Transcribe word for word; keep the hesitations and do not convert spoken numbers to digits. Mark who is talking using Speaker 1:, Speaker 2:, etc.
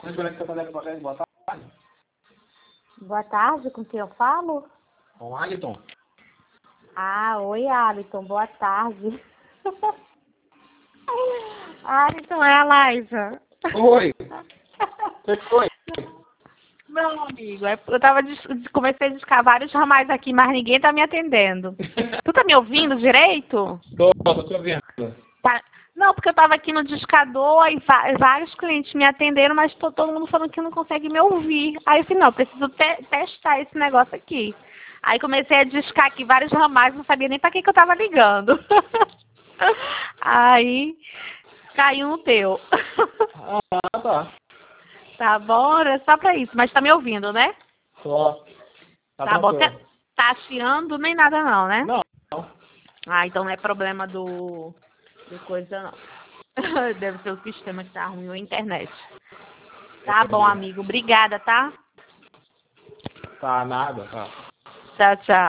Speaker 1: Boa tarde.
Speaker 2: Boa tarde, com quem eu falo?
Speaker 1: Com Aliton.
Speaker 2: Ah, oi, Aliton, boa tarde. Aliton, é a Liza.
Speaker 1: Oi. O que foi?
Speaker 2: Meu amigo, é- eu tava dis- comecei a discar vários ramais aqui, mas ninguém tá me atendendo. Tu tá me ouvindo direito?
Speaker 1: Tô, tô te ouvindo.
Speaker 2: Tá. Não, porque eu tava aqui no discador, aí va- vários clientes me atenderam, mas tô todo mundo falando que não consegue me ouvir. Aí eu falei, não, preciso te- testar esse negócio aqui. Aí comecei a discar aqui vários ramais, não sabia nem pra que que eu tava ligando. Aí caiu no teu.
Speaker 1: Ah, tá.
Speaker 2: Tá bom, era só pra isso, mas tá me ouvindo, né?
Speaker 1: Tô. Tá
Speaker 2: Tá bom,
Speaker 1: tranquilo.
Speaker 2: tá tá chiando nem nada não, né?
Speaker 1: Não, não.
Speaker 2: Ah, então não é problema do, do coisa não. Deve ser o sistema que tá ruim ou a internet. Tá bom, amigo. Obrigada, tá?
Speaker 1: Tá nada, tá.
Speaker 2: Tchau, tchau.